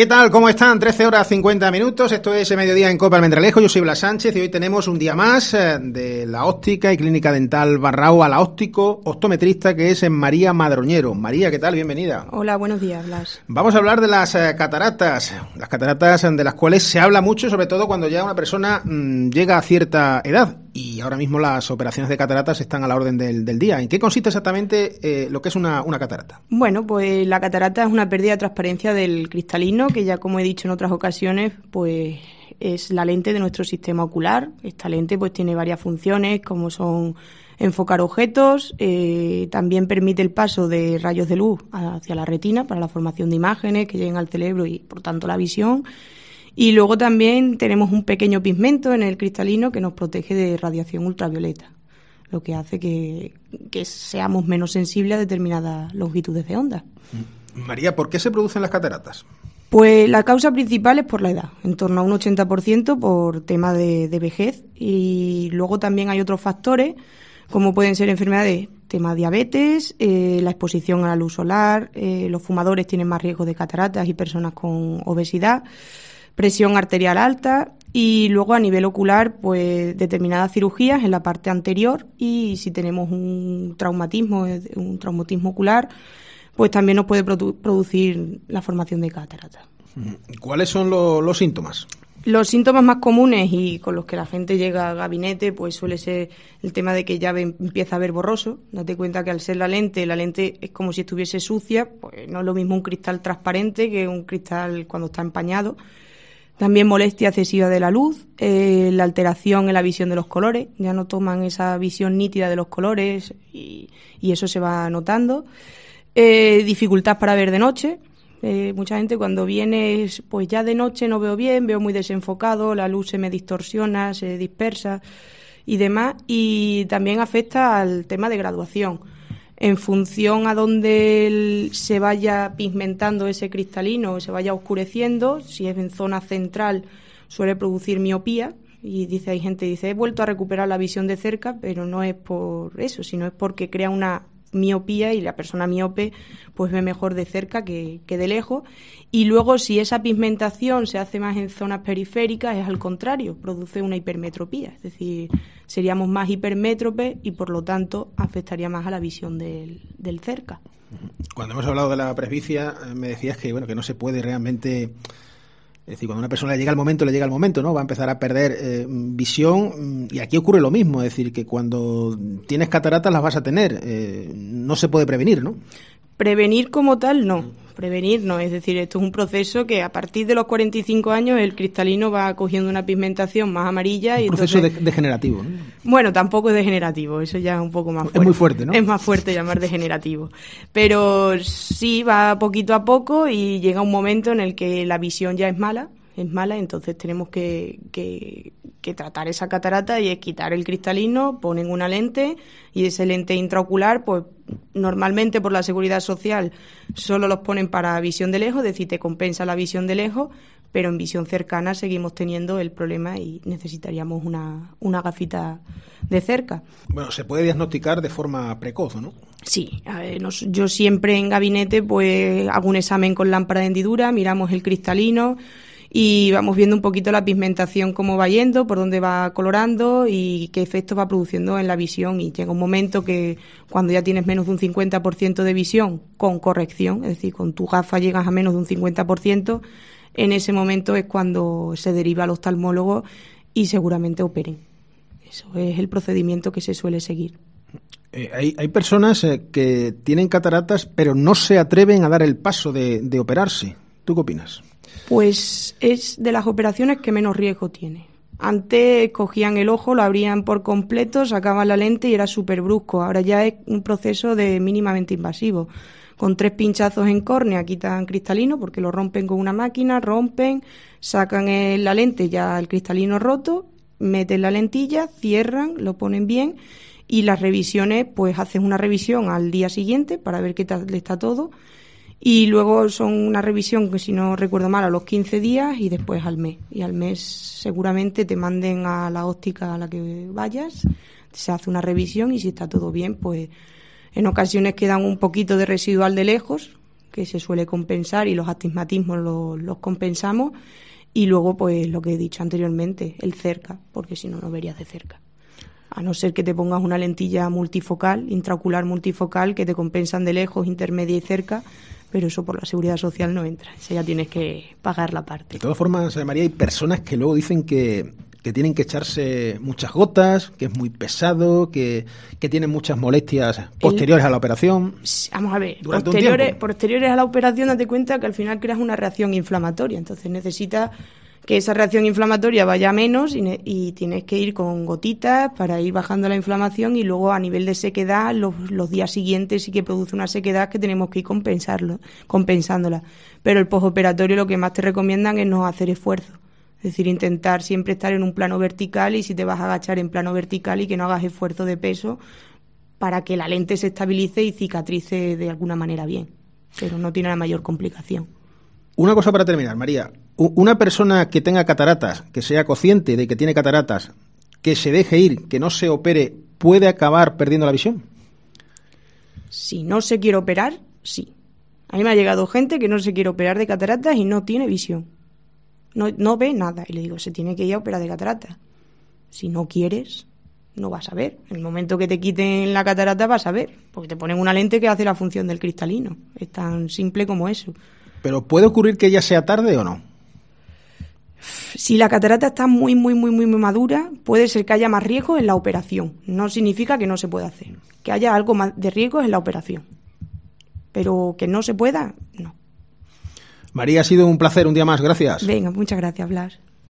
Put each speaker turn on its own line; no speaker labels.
¿Qué tal? ¿Cómo están? 13 horas 50 minutos. Esto es Mediodía en Cope Almendralejo. Yo soy Blas Sánchez y hoy tenemos un día más de la óptica y clínica dental Barrao a la optometrista, que es María Madroñero. María, ¿qué tal? Bienvenida.
Hola, buenos días, Blas.
Vamos a hablar de las cataratas de las cuales se habla mucho, sobre todo cuando ya una persona llega a cierta edad. Y ahora mismo las operaciones de cataratas están a la orden del día. ¿En qué consiste exactamente lo que es una catarata?
Bueno, pues la catarata es una pérdida de transparencia del cristalino, que ya como he dicho en otras ocasiones, pues es la lente de nuestro sistema ocular. Esta lente pues tiene varias funciones, como son enfocar objetos, también permite el paso de rayos de luz hacia la retina para la formación de imágenes que lleguen al cerebro y por tanto la visión. Y luego también tenemos un pequeño pigmento en el cristalino que nos protege de radiación ultravioleta, lo que hace que seamos menos sensibles a determinadas longitudes de onda.
María, ¿por qué se producen las cataratas?
Pues la causa principal es por la edad, en torno a un 80% por tema de vejez, y luego también hay otros factores, como pueden ser enfermedades, tema diabetes, la exposición a la luz solar, los fumadores tienen más riesgo de cataratas y personas con obesidad, presión arterial alta, y luego a nivel ocular, pues determinadas cirugías en la parte anterior, y si tenemos un traumatismo ocular, pues también nos puede producir la formación de cataratas.
¿Cuáles son los síntomas?
Los síntomas más comunes y con los que la gente llega al gabinete, pues suele ser el tema de que ya empieza a ver borroso. Date cuenta que al ser la lente es como si estuviese sucia, pues no es lo mismo un cristal transparente que un cristal cuando está empañado. También molestia excesiva de la luz, la alteración en la visión de los colores, ya no toman esa visión nítida de los colores y eso se va notando. Dificultad para ver de noche. Mucha gente cuando viene, pues ya de noche no veo bien, veo muy desenfocado, la luz se me distorsiona, se dispersa y demás. Y también afecta al tema de graduación. En función a donde se vaya pigmentando ese cristalino, se vaya oscureciendo, si es en zona central suele producir miopía, y hay gente que dice, he vuelto a recuperar la visión de cerca, pero no es por eso, sino es porque crea una miopía y la persona miope pues ve mejor de cerca que de lejos. Y luego si esa pigmentación se hace más en zonas periféricas, es al contrario, produce una hipermetropía, es decir, seríamos más hipermétropes y por lo tanto afectaría más a la visión del cerca.
Cuando hemos hablado de la presbicia, me decías que que no se puede realmente. Es decir, cuando a una persona le llega el momento, ¿no? Va a empezar a perder visión, y aquí ocurre lo mismo, es decir, que cuando tienes cataratas las vas a tener, no se puede prevenir, ¿no?
Prevenir como tal, no. Prevenir no, es decir, esto es un proceso que a partir de los 45 años el cristalino va cogiendo una pigmentación más amarilla. Un
proceso degenerativo, ¿no?
Bueno, tampoco es degenerativo, eso ya es un poco más fuerte.
Es muy fuerte, ¿no?
Es más fuerte llamar degenerativo. Pero sí va poquito a poco y llega un momento en el que la visión ya es mala, entonces tenemos que tratar esa catarata y es quitar el cristalino, ponen una lente y ese lente intraocular, pues normalmente por la seguridad social solo los ponen para visión de lejos, es decir, te compensa la visión de lejos, pero en visión cercana seguimos teniendo el problema y necesitaríamos una gafita de cerca.
Bueno, se puede diagnosticar de forma precoz, ¿no?
Sí, a ver, yo siempre en gabinete pues hago un examen con lámpara de hendidura, miramos el cristalino y vamos viendo un poquito la pigmentación, cómo va yendo, por dónde va colorando y qué efecto va produciendo en la visión. Y llega un momento que cuando ya tienes menos de un 50% de visión con corrección, es decir, con tu gafa llegas a menos de un 50%, en ese momento es cuando se deriva al oftalmólogo y seguramente operen. Eso es el procedimiento que se suele seguir.
Hay personas que tienen cataratas pero no se atreven a dar el paso de operarse. ¿Tú qué opinas?
Pues es de las operaciones que menos riesgo tiene. Antes cogían el ojo, lo abrían por completo, sacaban la lente y era súper brusco. Ahora ya es un proceso de mínimamente invasivo. Con 3 pinchazos en córnea quitan cristalino porque lo rompen con una máquina, sacan la lente, ya el cristalino roto, meten la lentilla, cierran, lo ponen bien y las revisiones, pues haces una revisión al día siguiente para ver qué tal está todo. Y luego son una revisión que, si no recuerdo mal, a los 15 días y después al mes. Y al mes seguramente te manden a la óptica a la que vayas, se hace una revisión y si está todo bien, pues en ocasiones quedan un poquito de residual de lejos, que se suele compensar, y los astigmatismos los compensamos. Y luego, pues lo que he dicho anteriormente, el cerca, porque si no, no verías de cerca. A no ser que te pongas una lentilla multifocal, intraocular multifocal, que te compensan de lejos, intermedia y cerca, pero eso por la Seguridad Social no entra. Eso ya tienes que pagar la parte.
De todas formas, María, hay personas que luego dicen que tienen que echarse muchas gotas, que es muy pesado, que tienen muchas molestias posteriores a la operación.
Vamos a ver, posteriores a la operación, date cuenta que al final creas una reacción inflamatoria, entonces necesitas que esa reacción inflamatoria vaya a menos y tienes que ir con gotitas para ir bajando la inflamación, y luego a nivel de sequedad, los días siguientes sí que produce una sequedad que tenemos que ir compensándola. Pero el postoperatorio lo que más te recomiendan es no hacer esfuerzo. Es decir, intentar siempre estar en un plano vertical, y si te vas a agachar en plano vertical, y que no hagas esfuerzo de peso para que la lente se estabilice y cicatrice de alguna manera bien. Pero no tiene la mayor complicación.
Una cosa para terminar, María. Una persona que tenga cataratas, que sea consciente de que tiene cataratas, que se deje ir, que no se opere, ¿puede acabar perdiendo la visión?
Si no se quiere operar, sí. A mí me ha llegado gente que no se quiere operar de cataratas y no tiene visión. No ve nada. Y le digo, se tiene que ir a operar de cataratas. Si no quieres, no vas a ver. En el momento que te quiten la catarata vas a ver, porque te ponen una lente que hace la función del cristalino. Es tan simple como eso.
¿Pero puede ocurrir que ya sea tarde o no?
Si la catarata está muy madura, puede ser que haya más riesgo en la operación. No significa que no se pueda hacer. Que haya algo más de riesgo en la operación. Pero que no se pueda, no.
María, ha sido un placer un día más. Gracias.
Venga, muchas gracias, Blas.